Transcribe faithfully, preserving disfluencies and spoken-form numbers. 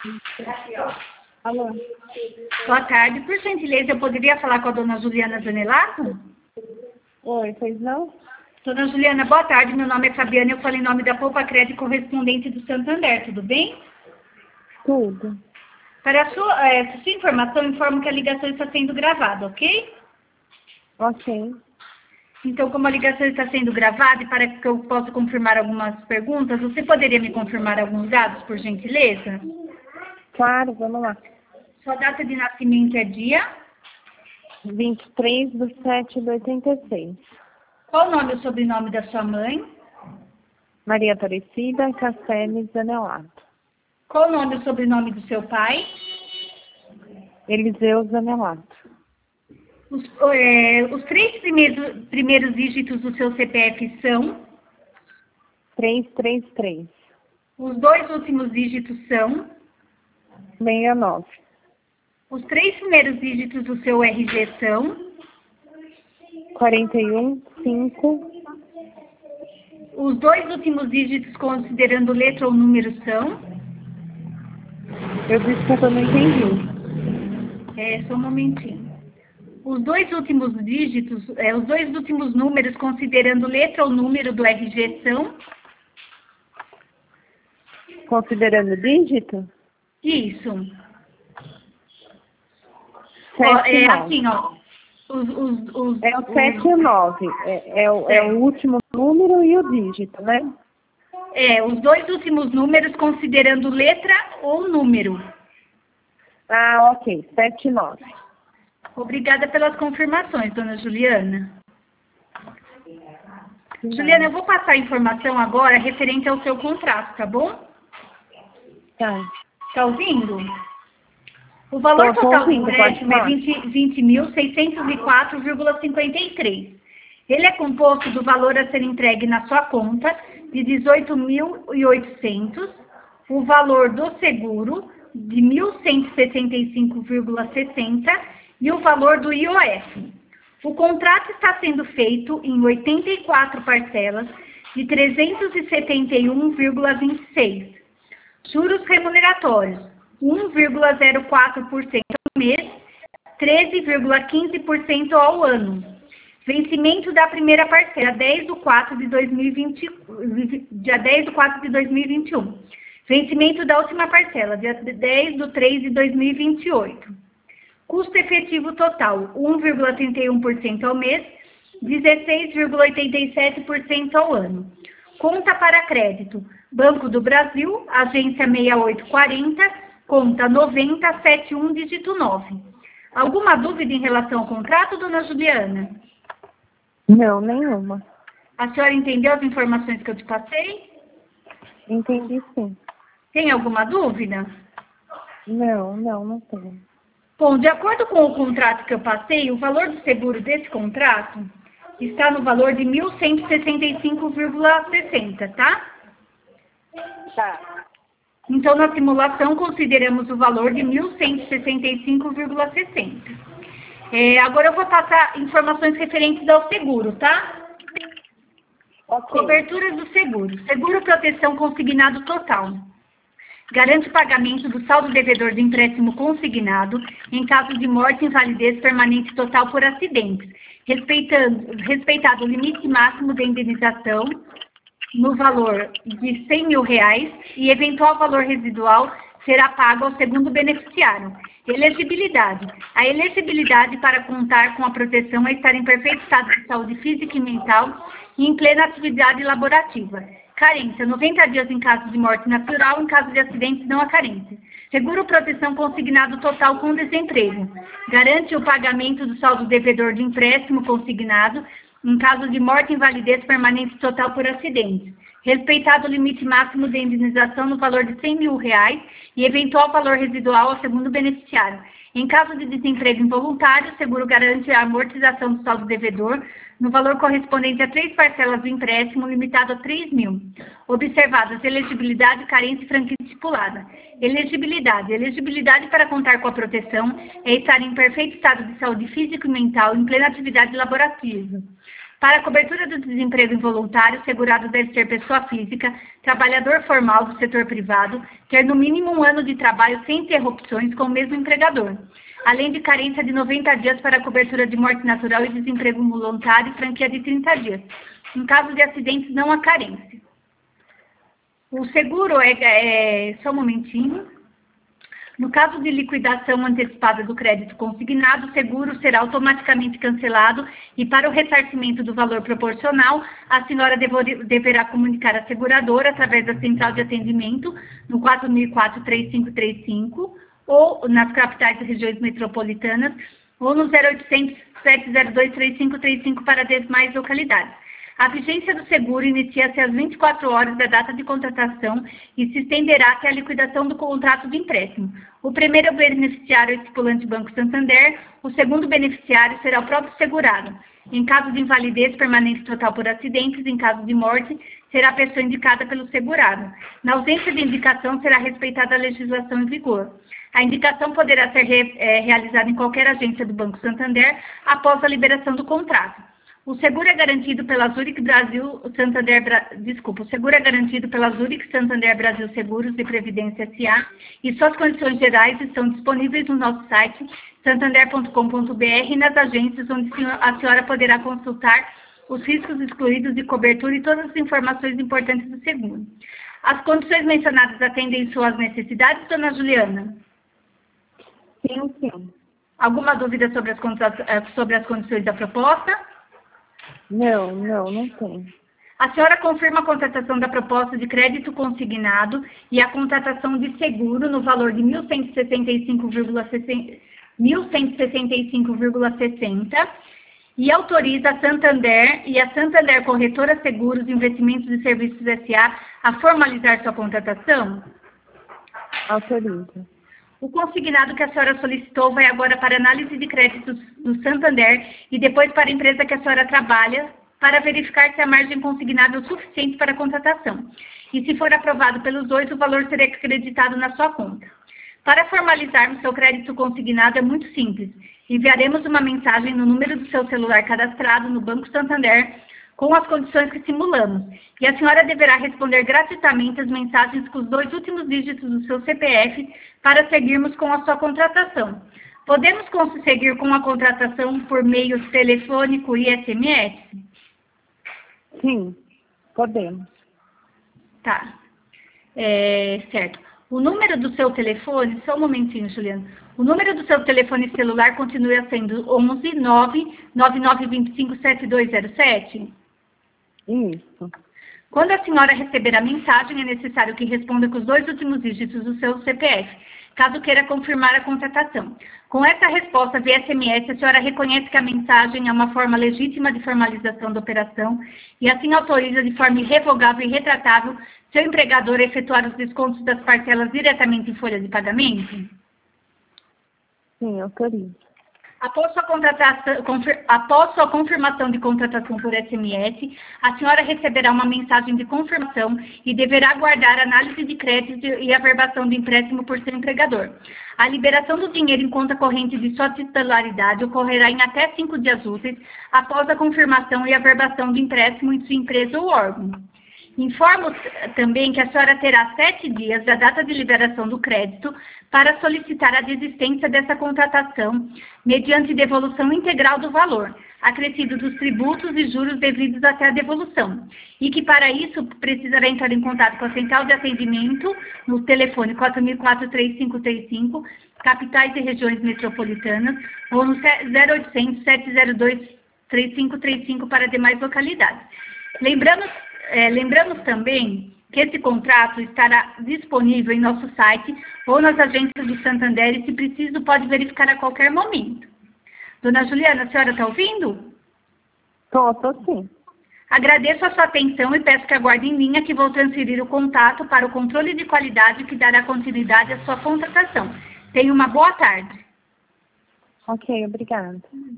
Alô? Boa tarde. Por gentileza, eu poderia falar com a dona Juliana Zanelato? Oi, pois não? Dona Juliana, boa tarde. Meu nome é Fabiana. Eu falo em nome da Poupa Crédito correspondente do Santander. Tudo bem? Tudo. Para a sua, é, sua informação, informo que a ligação está sendo gravada, ok? Ok. Então, como a ligação está sendo gravada e para que eu possa confirmar algumas perguntas, você poderia me confirmar alguns dados, por gentileza? Claro, vamos lá. Sua data de nascimento é dia? vinte e três de sete de oitenta e seis. Qual o nome e o sobrenome da sua mãe? Maria Aparecida Castelli Zanelato. Qual o nome e o sobrenome do seu pai? Eliseu Zanelato. Os, é, os três primeiros, primeiros dígitos do seu C P F são? trezentos e trinta e três. Os dois últimos dígitos são? sessenta e nove. Os três primeiros dígitos do seu R G são? quarenta e um, cinco. Os dois últimos dígitos, considerando letra ou número, são? Eu desculpa, eu não entendi. É, só um momentinho. Os dois últimos dígitos, é, os dois últimos números, considerando letra ou número do R G, são? Considerando dígito? Isso. Ó, sete é e nove. assim, ó. Os, os, os, É o os- sete e o nove. É, é, o, é o último número e o dígito, né? É, os dois últimos números, considerando letra ou número. Ah, ok. sete e nove. Obrigada pelas confirmações, dona Juliana. Juliana, eu vou passar a informação agora referente ao seu contrato, tá bom? Tá. Tá ouvindo? O valor Tô- tô total do ouvindo, pode empréstimo é falar. vinte mil seiscentos e quatro vírgula cinquenta e três. Ele é composto do valor a ser entregue na sua conta de dezoito mil e oitocentos, o valor do seguro de mil cento e sessenta e cinco vírgula sessenta e o valor do I O F. O contrato está sendo feito em oitenta e quatro parcelas de trezentos e setenta e um vírgula vinte e seis. Juros remuneratórios, um vírgula zero quatro por cento ao mês, treze vírgula quinze por cento ao ano. Vencimento da primeira parcela, dez de quatro de dois mil e vinte, dia dez de quatro de dois mil e vinte e um. Vencimento da última parcela, dia dez de três de dois mil e vinte e oito. Custo efetivo total, um vírgula trinta e um por cento ao mês, dezesseis vírgula oitenta e sete por cento ao ano. Conta para crédito, Banco do Brasil, agência seis oito quatro zero, conta noventa setenta e um, dígito nove. Alguma dúvida em relação ao contrato, dona Juliana? Não, nenhuma. A senhora entendeu as informações que eu te passei? Entendi sim. Tem alguma dúvida? Não, não, não tenho. Bom, de acordo com o contrato que eu passei, o valor do seguro desse contrato está no valor de mil cento e sessenta e cinco vírgula sessenta, tá? Tá. Então, na simulação, consideramos o valor de mil cento e sessenta e cinco vírgula sessenta. É, agora eu vou passar informações referentes ao seguro, tá? Ok. Cobertura do seguro. Seguro proteção consignado total. Garante pagamento do saldo devedor do empréstimo consignado em caso de morte, invalidez permanente total por acidentes, respeitando, respeitado o limite máximo de indenização no valor de cem mil reais e eventual valor residual será pago ao segundo beneficiário. Elegibilidade. A elegibilidade para contar com a proteção é estar em perfeito estado de saúde física e mental e em plena atividade laborativa. Carência, noventa dias em caso de morte natural, em caso de acidente não há carência. Seguro proteção consignado total com desemprego. Garante o pagamento do saldo devedor de empréstimo consignado em caso de morte, invalidez permanente total por acidente. Respeitado o limite máximo de indenização no valor de cem mil reais e eventual valor residual ao segundo beneficiário. Em caso de desemprego involuntário, o seguro garante a amortização do saldo devedor no valor correspondente a três parcelas do empréstimo, limitado a três mil. Observadas elegibilidade, carência e franquia estipulada. Elegibilidade. Elegibilidade para contar com a proteção é estar em perfeito estado de saúde físico e mental, em plena atividade laborativa. Para a cobertura do desemprego involuntário, o segurado deve ser pessoa física, trabalhador formal do setor privado, ter no mínimo um ano de trabalho sem interrupções com o mesmo empregador, além de carência de noventa dias para a cobertura de morte natural e desemprego voluntário e franquia de trinta dias. Em caso de acidentes, não há carência. O seguro é, é... Só um momentinho. No caso de liquidação antecipada do crédito consignado, o seguro será automaticamente cancelado e, para o ressarcimento do valor proporcional, a senhora deverá comunicar à seguradora, através da central de atendimento, no quatro mil e quatro, três cinco três cinco, ou nas capitais e regiões metropolitanas, ou no zero oitocentos, sete zero dois, três cinco três cinco para demais localidades. A vigência do seguro inicia-se às vinte e quatro horas da data de contratação e se estenderá até a liquidação do contrato de empréstimo. O primeiro beneficiário é o estipulante Banco Santander, o segundo beneficiário será o próprio segurado. Em caso de invalidez permanente total por acidentes, em caso de morte, será a pessoa indicada pelo segurado. Na ausência de indicação, será respeitada a legislação em vigor. A indicação poderá ser re, é, realizada em qualquer agência do Banco Santander após a liberação do contrato. O seguro é garantido pela Zurich Brasil Santander, desculpa, o seguro é garantido pela Zurich Santander Brasil Seguros e Previdência S A e suas condições gerais estão disponíveis no nosso site santander ponto com ponto br e nas agências onde a senhora poderá consultar os riscos excluídos de cobertura e todas as informações importantes do seguro. As condições mencionadas atendem suas necessidades, dona Juliana? Sim, sim. Alguma dúvida sobre as, sobre as condições da proposta? Não, não, não tem. A senhora confirma a contratação da proposta de crédito consignado e a contratação de seguro no valor de mil cento e sessenta e cinco vírgula sessenta e autoriza a Santander e a Santander Corretora Seguros, Investimentos e Serviços S A a formalizar sua contratação? Autoriza. O consignado que a senhora solicitou vai agora para análise de créditos do Santander e depois para a empresa que a senhora trabalha para verificar se a margem consignável é suficiente para a contratação. E se for aprovado pelos dois, o valor será acreditado na sua conta. Para formalizarmos seu crédito consignado é muito simples. Enviaremos uma mensagem no número do seu celular cadastrado no Banco Santander com as condições que simulamos. E a senhora deverá responder gratuitamente as mensagens com os dois últimos dígitos do seu C P F para seguirmos com a sua contratação. Podemos conseguir com a contratação por meio telefônico e S M S? Sim, podemos. Tá. É, certo. O número do seu telefone, só um momentinho, Juliana. O número do seu telefone celular continua sendo onze, nove nove nove dois cinco, sete dois zero sete? Isso. Quando a senhora receber a mensagem, é necessário que responda com os dois últimos dígitos do seu C P F, caso queira confirmar a contratação. Com essa resposta via S M S, a senhora reconhece que a mensagem é uma forma legítima de formalização da operação e assim autoriza de forma irrevogável e retratável seu empregador a efetuar os descontos das parcelas diretamente em folha de pagamento? Sim, autorizo. Após sua, contratação, confir, após sua confirmação de contratação por S M S, a senhora receberá uma mensagem de confirmação e deverá aguardar análise de crédito e averbação do empréstimo por seu empregador. A liberação do dinheiro em conta corrente de sua titularidade ocorrerá em até cinco dias úteis após a confirmação e averbação do empréstimo em sua empresa ou órgão. Informo também que a senhora terá sete dias da data de liberação do crédito para solicitar a desistência dessa contratação, mediante devolução integral do valor, acrescido dos tributos e juros devidos até a devolução, e que para isso precisará entrar em contato com a central de atendimento no telefone quatro mil e quatro, três cinco três cinco, capitais e regiões metropolitanas, ou no zero oitocentos, sete zero dois, três cinco três cinco para demais localidades. Lembrando É, lembramos também que esse contrato estará disponível em nosso site ou nas agências do Santander e, se preciso, pode verificar a qualquer momento. Dona Juliana, a senhora está ouvindo? Estou, estou sim. Agradeço a sua atenção e peço que aguarde em linha que vou transferir o contato para o controle de qualidade que dará continuidade à sua contratação. Tenha uma boa tarde. Ok, obrigada.